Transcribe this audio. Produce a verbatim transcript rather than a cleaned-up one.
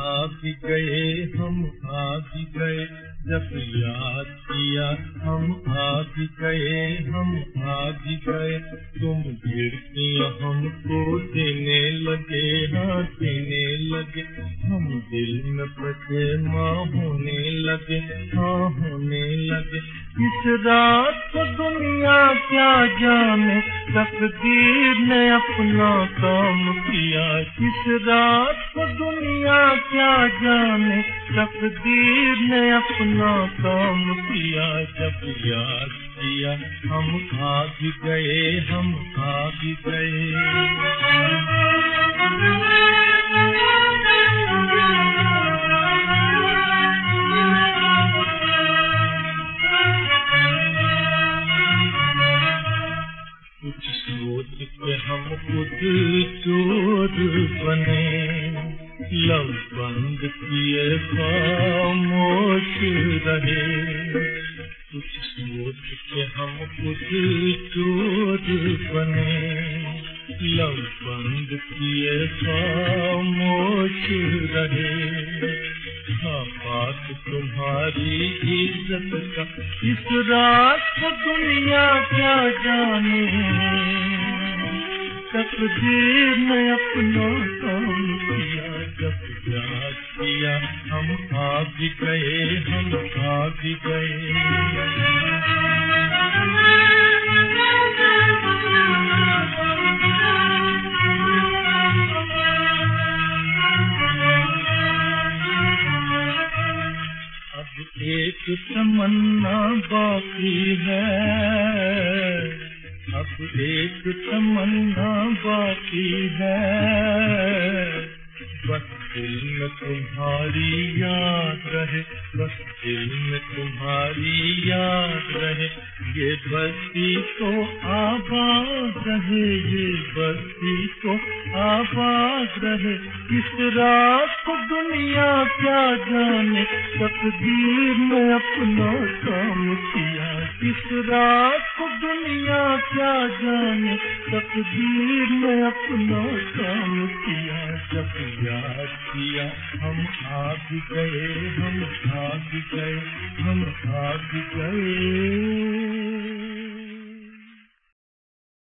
आ भी गए, हम आ भी गए, जब याद किया हम आ भी गए, हम आ भी गए। तुम खिड़कियाँ हमको देने लगे, हाँ देने लगे, हम दिल में बसे माँ होने लगे, हाँ होने लगे। इस रात को दुनिया क्या जाने, तकदीर ने अपना काम किया। इस रात को दुनिया क्या जाने, तकदीर ने अपना काम किया। जब याद किया हम आ भी गए, हम आ भी गए। कुछ सोच के हम खुद चोर बने, लब बंद किए खामोश रहे। कुछ सोच के हम खुद चोर बने, लब बंद किए खामोश रहे। बात तुम्हारी इज्जत का इस रात को दुनिया क्या जाने, तकदीर ने अपना काम किया। जब याद किया हम आ भी गए, हम आ भी गए। एक तमन्ना बाकी है, अब एक तमन्ना बाकी है, बस दिल में तुम्हारी याद रहे, बस दिल में तुम्हारी याद रहे। ये बस्ती तो आबाद रहे, ये बस्ती तो आबाद रहे। इस रात को दुनिया क्या जाने, तकदीर ने अपना काम किया। इस रात को दुनिया क्या जाने, तकदीर ने अपना काम किया। जब याद किया हम आ भी गए, हम आ भी गए, हम आ भी गए।